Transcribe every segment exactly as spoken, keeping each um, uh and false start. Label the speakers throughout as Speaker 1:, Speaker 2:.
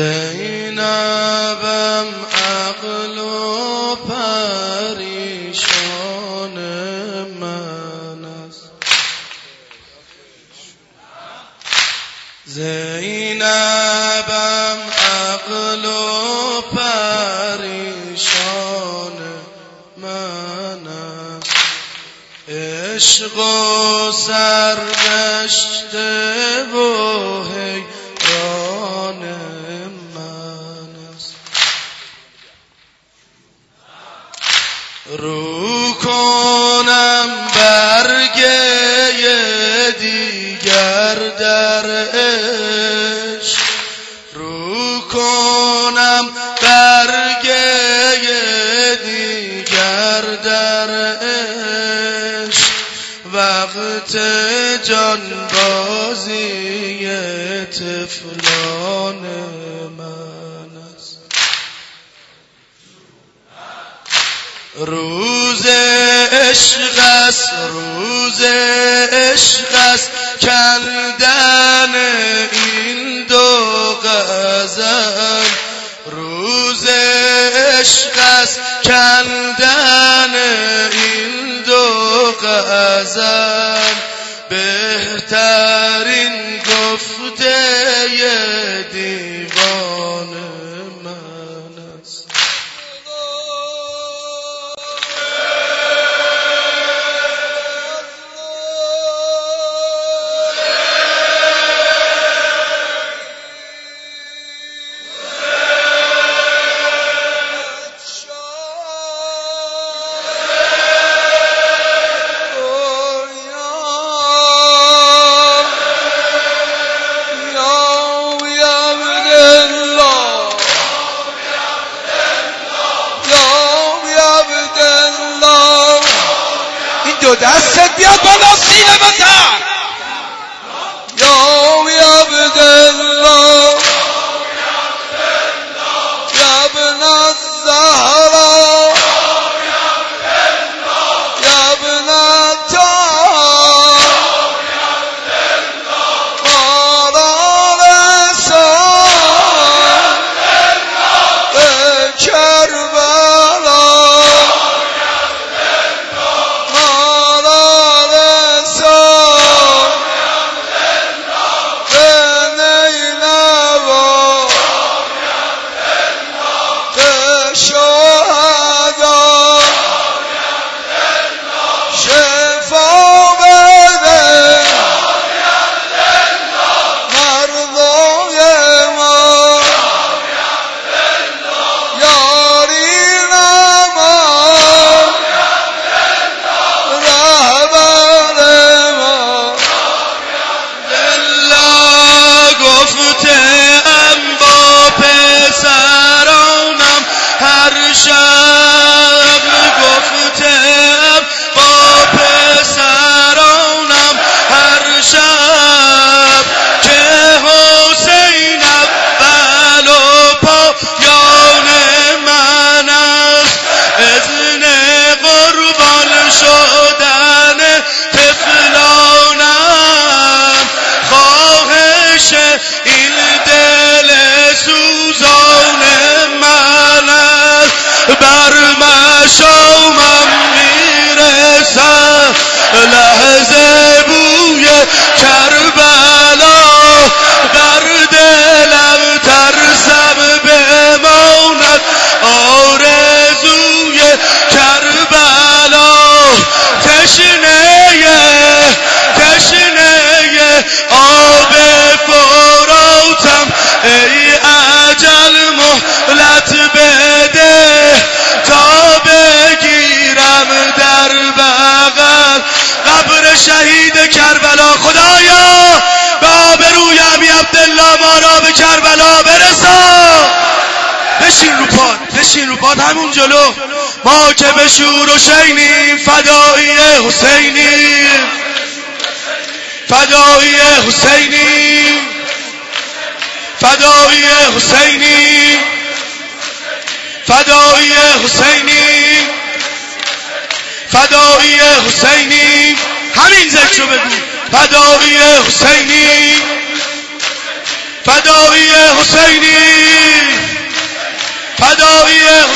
Speaker 1: زینبم عقل و پریشان من است، زینبم عقل و پریشان من است، عشق و سرگشته و حیران من است. رو کنم برگه دیگر در عشق، رو کنم برگه دیگر در عشق، وقت جانبازی طفلان من است. روز عشق است، روز عشق است کندن این دو غزل، روز عشق است کندن این دو غزل، بهترین گفته دیوان من است.
Speaker 2: دو دستت بیاد بالا سینه بزن. یا عبدالله یا ابن الزهرا یا ابن الطاهر قرار سان کربلا شب گفتم با پسرانم هر شب که حسین اول و پایان من است، اذن قربان شدن طفلانم، خواهش این دل سوزان من است، بر مشامم میرسد لحظه بوی کربلا، در دلم ترسم بماند آرزوی کربلا، تشنه تشنه آب فراتم ای اجل مهلت بده تا بگیرم در بغل قبر شهید کربلا. خدایا به آبروی ابی عبدالله ما را به کربلا برسان. بشین رو پاد، بشین رو پاد همون جلو، ما که به شور و شینیم، فدایی حسینیم، فدایی حسینیم، فدایی حسینیم، فدایی حسینیم، فدایی حسینیم. همین ذکر رو بگو، فدایی حسینیم، فدایی حسینیم.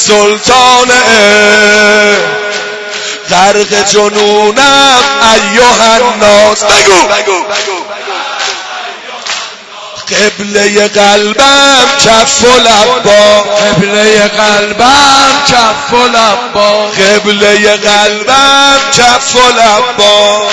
Speaker 2: سلطان غرق جنونم ایها الناس. بگو قبله قلبم کف و لبا،
Speaker 1: قبله قلبم کف و لبا،
Speaker 2: قبله قلبم کف و لبا،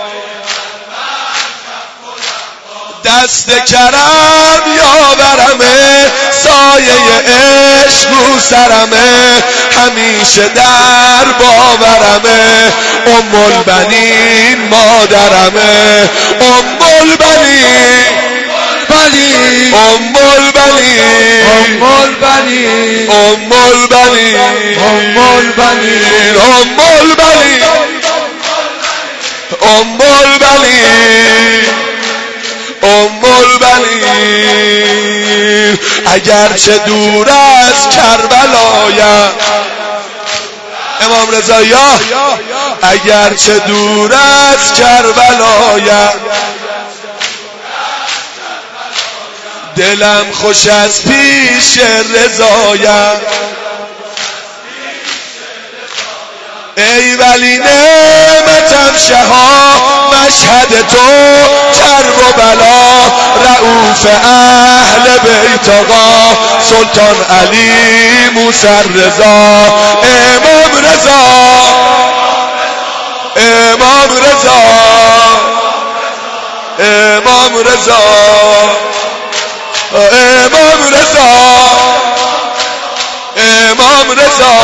Speaker 2: دست کرم یاورمه، سایه عشق رو سرمه، همیشه در باورمه، ام البنین مادرمه، ام البنین ام البنین
Speaker 1: ام البنین
Speaker 2: ام البنین
Speaker 1: ام البنین
Speaker 2: ام البنین ام البنین ام البنین. اگرچه دور از کربلایم امام رضا یا اگرچه دور از کربلایم، دلم خوش از پیش رضایم. ای ولی نعمتم شها، مشهد تو کرب و بلا، رؤوف اهل بیت آقا سلطان علی موسی رضا. امام رضا امام رضا امام رضا امام رضا امام رضا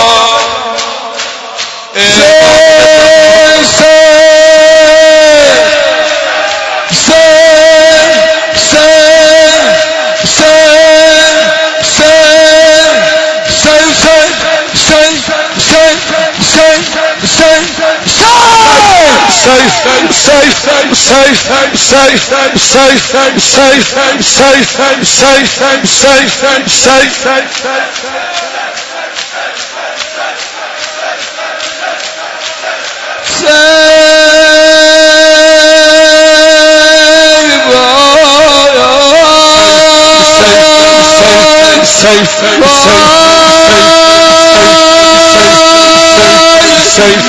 Speaker 2: Safe, safe, safe, safe, safe, safe, safe, safe, safe, safe, safe. Safe, safe,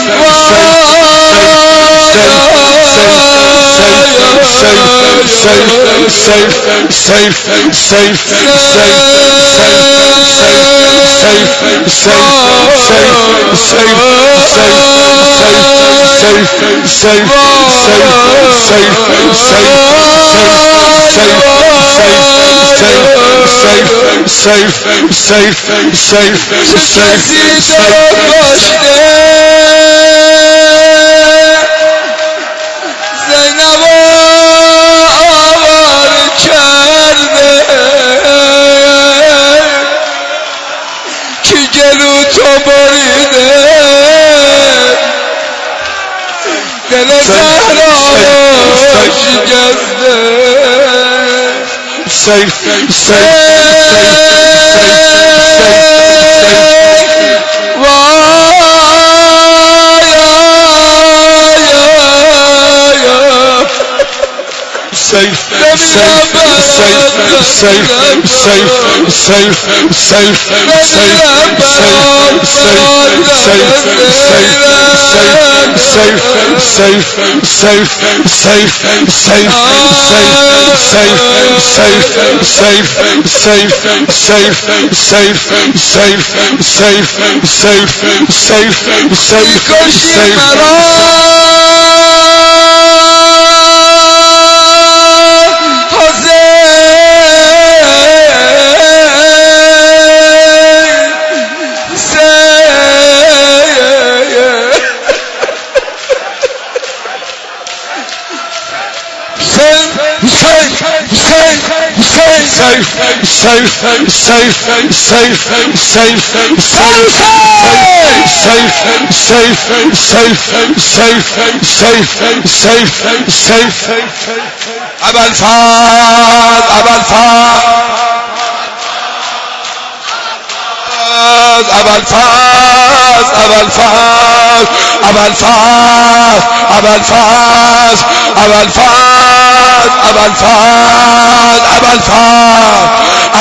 Speaker 2: دل زهرا شکسته safe safe safe safe, safe, safe, safe, safe, safe, safe, safe, safe, safe, safe, safe. أبا الفاض أبا الفاض أبا الفاض أبا الفاض أبا الفاض أبا الفاض أبا الفاض أبا الفاض أبا الفاض